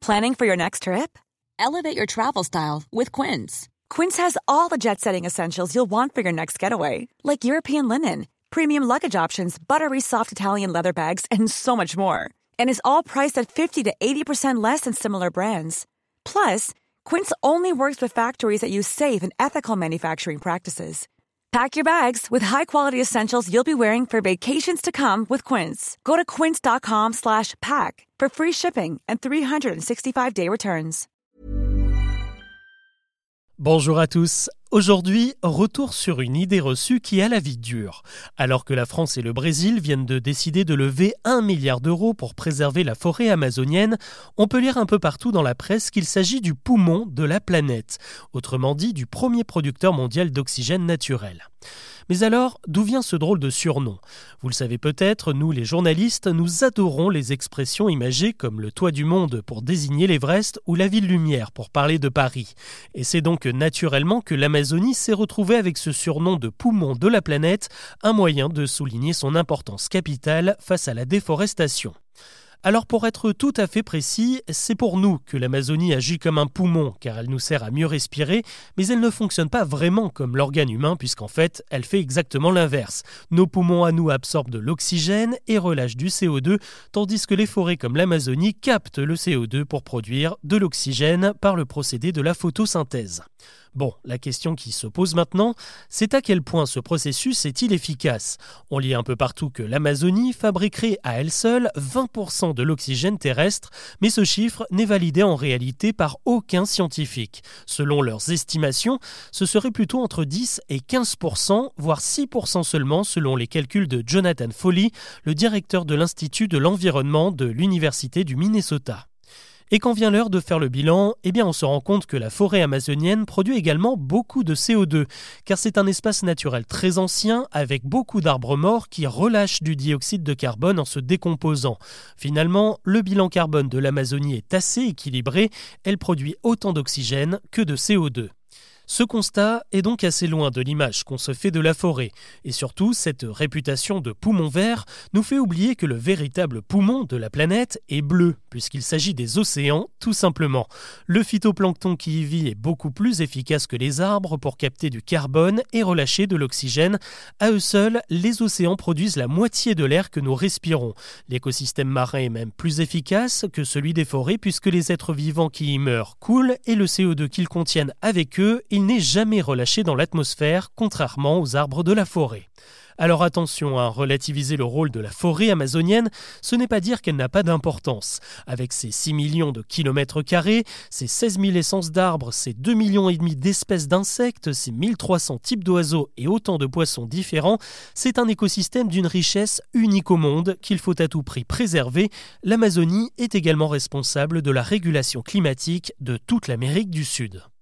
Planning for your next trip? Elevate your travel style with Quince. Quince has all the jet-setting essentials you'll want for your next getaway, like European linen, premium luggage options, buttery soft Italian leather bags, and so much more. And is all priced at 50 to 80% less than similar brands. Plus, Quince only works with factories that use safe and ethical manufacturing practices. Pack your bags with high-quality essentials you'll be wearing for vacations to come with Quince. Go to quince.com/pack for free shipping and 365-day returns. Bonjour à tous. Aujourd'hui, retour sur une idée reçue qui a la vie dure. Alors que la France et le Brésil viennent de décider de lever 1 milliard d'euros pour préserver la forêt amazonienne, on peut lire un peu partout dans la presse qu'il s'agit du poumon de la planète, autrement dit du premier producteur mondial d'oxygène naturel. Mais alors, d'où vient ce drôle de surnom ? Vous le savez peut-être, nous les journalistes, nous adorons les expressions imagées comme le toit du monde pour désigner l'Everest ou la ville lumière pour parler de Paris. Et c'est donc naturellement que l'Amazonie s'est retrouvée avec ce surnom de poumon de la planète, un moyen de souligner son importance capitale face à la déforestation. Alors pour être tout à fait précis, c'est pour nous que l'Amazonie agit comme un poumon car elle nous sert à mieux respirer, mais elle ne fonctionne pas vraiment comme l'organe humain puisqu'en fait, elle fait exactement l'inverse. Nos poumons à nous absorbent de l'oxygène et relâchent du CO2, tandis que les forêts comme l'Amazonie captent le CO2 pour produire de l'oxygène par le procédé de la photosynthèse. Bon, la question qui se pose maintenant, c'est à quel point ce processus est-il efficace ? On lit un peu partout que l'Amazonie fabriquerait à elle seule 20% de l'oxygène terrestre, mais ce chiffre n'est validé en réalité par aucun scientifique. Selon leurs estimations, ce serait plutôt entre 10 et 15%, voire 6% seulement selon les calculs de Jonathan Foley, le directeur de l'Institut de l'environnement de l'Université du Minnesota. Et quand vient l'heure de faire le bilan, on se rend compte que la forêt amazonienne produit également beaucoup de CO2, car c'est un espace naturel très ancien avec beaucoup d'arbres morts qui relâchent du dioxyde de carbone en se décomposant. Finalement, le bilan carbone de l'Amazonie est assez équilibré, elle produit autant d'oxygène que de CO2. Ce constat est donc assez loin de l'image qu'on se fait de la forêt. Et surtout, cette réputation de poumon vert nous fait oublier que le véritable poumon de la planète est bleu, puisqu'il s'agit des océans, tout simplement. Le phytoplancton qui y vit est beaucoup plus efficace que les arbres pour capter du carbone et relâcher de l'oxygène. À eux seuls, les océans produisent la moitié de l'air que nous respirons. L'écosystème marin est même plus efficace que celui des forêts, puisque les êtres vivants qui y meurent coulent et le CO2 qu'ils contiennent avec eux, il n'est jamais relâché dans l'atmosphère, contrairement aux arbres de la forêt. Alors attention à relativiser le rôle de la forêt amazonienne, ce n'est pas dire qu'elle n'a pas d'importance. Avec ses 6 millions de kilomètres carrés, ses 16 000 essences d'arbres, ses 2,5 millions d'espèces d'insectes, ses 1300 types d'oiseaux et autant de poissons différents, c'est un écosystème d'une richesse unique au monde qu'il faut à tout prix préserver. L'Amazonie est également responsable de la régulation climatique de toute l'Amérique du Sud.